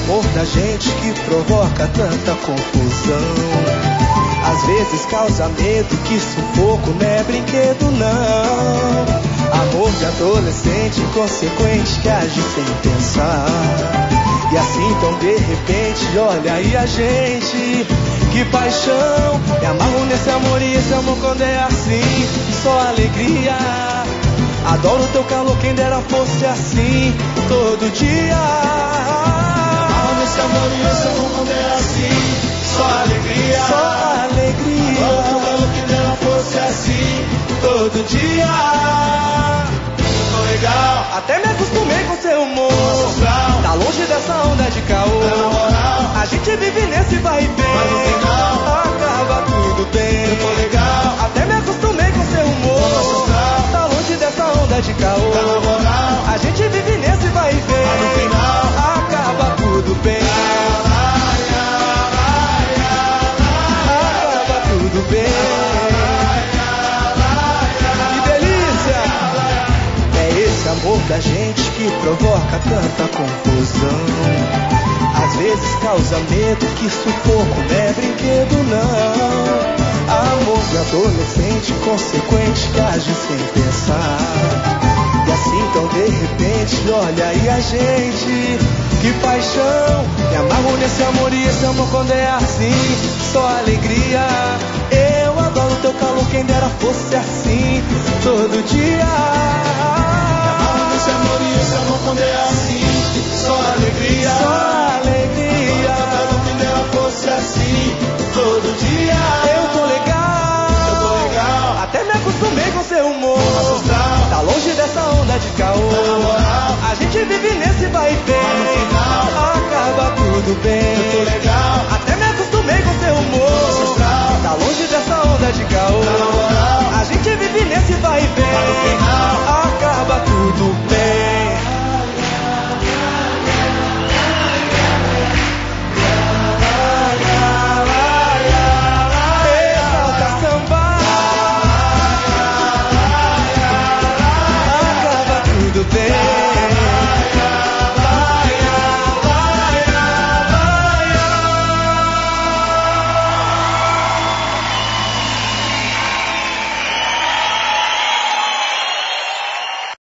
amor da gente que provoca tanta confusão. Às vezes causa medo, que sufoco não é brinquedo não. Amor de adolescente inconsequente que age sem pensar. E assim tão de repente, olha aí a gente, que paixão. Me amarro nesse amor e esse amor quando é assim, só alegria. Adoro teu calor, quem dera fosse assim todo dia. Me amarro nesse amor e esse amor quando é assim, só alegria. Só alegria. Adoro teu calor, quem dera fosse assim todo dia. Tô legal, até me acostumei com seu humor. Tá longe dessa onda de caô. A gente vive nesse vai e vem, mas no final acaba tudo bem. Eu tô legal, até me acostumei com seu humor. Tá longe dessa onda de caô. A gente vive nesse vai e vem, mas no final acaba tudo bem. Acaba tudo bem. Amor da gente que provoca tanta confusão. Às vezes causa medo, que sufoco não é brinquedo não. Amor de adolescente consequente que age sem pensar. E assim tão de repente, olha aí a gente, que paixão. Me amarro nesse amor e esse amor quando é assim, só alegria. Eu adoro teu calor, quem dera fosse assim todo dia. Esse amor e esse amor quando é assim, só alegria. Só alegria. Eu que dela fosse assim todo dia. Eu tô legal, até me acostumei com seu humor. Tá longe dessa onda de caô. A gente vive nesse vai e vem, mas no final acaba tudo bem. Eu tô legal, até me acostumei com seu humor. Tá longe dessa onda de caô. A gente vive nesse vai e vem, mas no final acaba tudo bem.